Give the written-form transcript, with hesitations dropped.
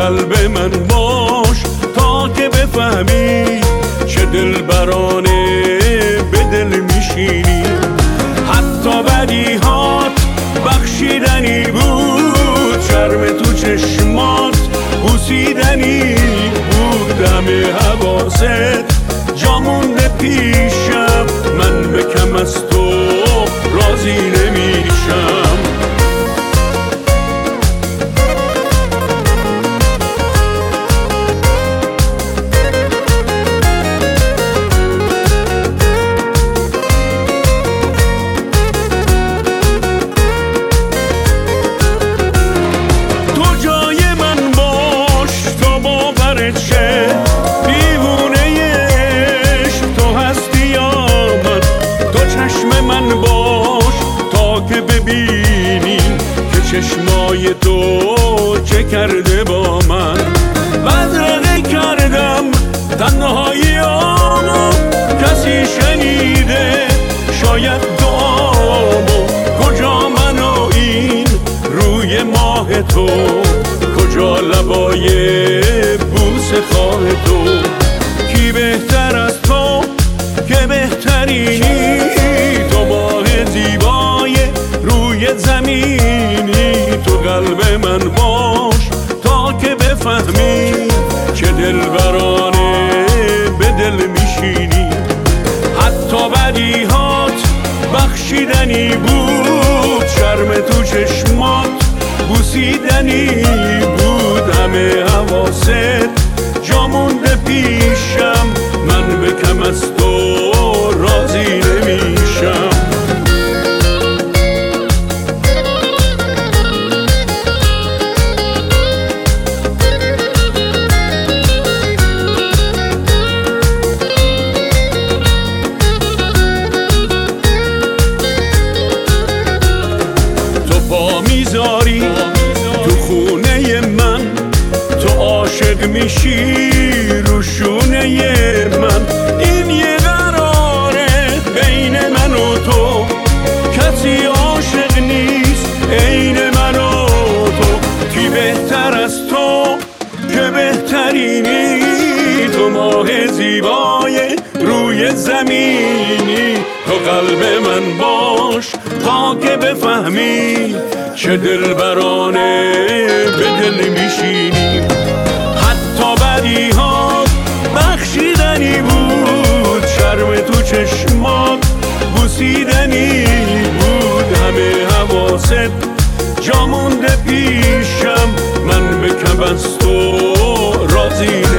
قلب من باش تا که بفهمی چه دلبرانه به دل میشینی. حتی بدیهات بخشیدنی بود، شرم تو چشمات بوسیدنی بود. همه حواست جا مونده پیشم، من به کم از تو راضی نمیشم. چشمای تو چه کرده با من؟ بدرقه کردم تنهاییامو، کسی شنیده شاید دعامو؟ کجا من و این روی ماه تو، کجا لبای بوسه خواه تو؟ کی بهتر از تو که بهترینی؟ تو ماه زیبای روی زمینی. تو قلب من باش تا که بفهمی چه دلبرانه به دل میشینی. حتی بدیهات بخشیدنی بود، شرم تو چشمات بوسیدنی بود. همه حواست جا مونده پیشم، من به کم از تو راضی نمیشم. میذاری تو خونه من، تو عاشق میشی رو شونه من. این یه قراره بین من و تو، کسی عاشق نیست عین من و تو. کی بهتر از تو که بهترینی؟ تو ماه زیبای روی زمینی. تو قلب من باش تا که بفهمی چه دلبرانه به دل میشینی. حتی بدیهات بخشیدنی بود، شرم تو چشمات بوسیدنی بود. همه حواست جا مونده پیشم، من به کم از تو راضی